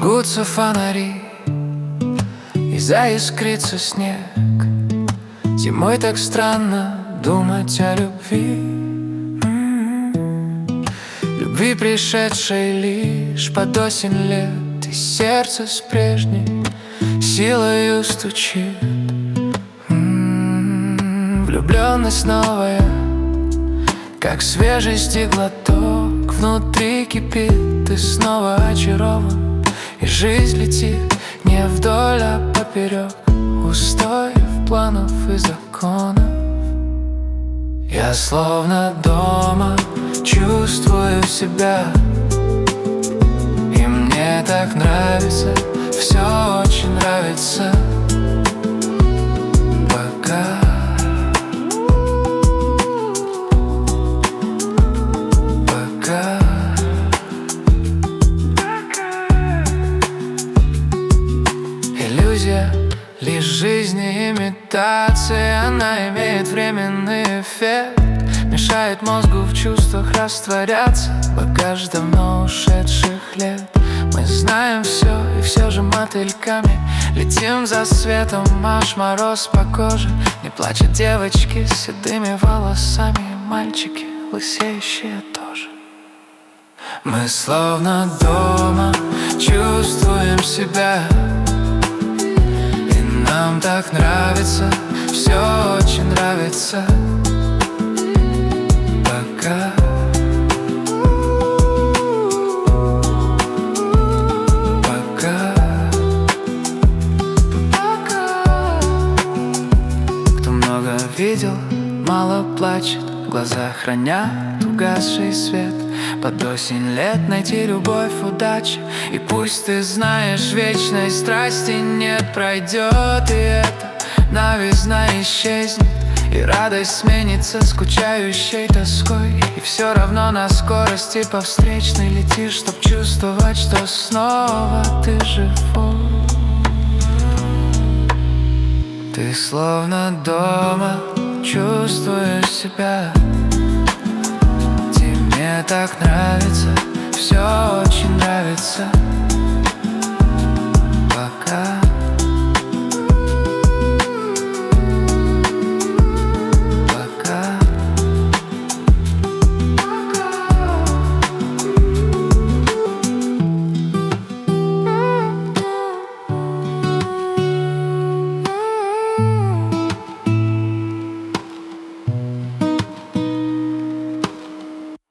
Зажгутся фонари и заискрится снег. Зимой так странно думать о любви, любви, пришедшей лишь под осень лет. И сердце с прежней силою стучит. Влюбленность новая, как свежести глоток. Внутри кипит, ты снова очарован, и жизнь летит не вдоль, а поперек устоев, планов и законов. Я словно дома чувствую себя, и мне так нравится, все очень нравится. Пока иллюзия, лишь жизни имитация. Она имеет временный эффект, мешает мозгу в чувствах растворяться. Багаж давно ушедших лет. Мы знаем все, и все же мотыльками летим за светом. Аж мороз по коже. Не плачут девочки с седыми волосами, и мальчики, лысеющие тоже. Мы словно дома чувствуем себя, и нам так нравится, все очень нравится. Пока кто много видел, мало плачет. Глаза хранят угасший свет. Под осень лет найти любовь, удачи. И пусть ты знаешь, вечной страсти нет. Пройдет и это, новизна исчезнет, и радость сменится скучающей тоской. И все равно на скорости по встречной летишь, чтоб чувствовать, что снова ты живой. Ты словно дома чувствуешь себя. Тебе так нравится, все очень нравится.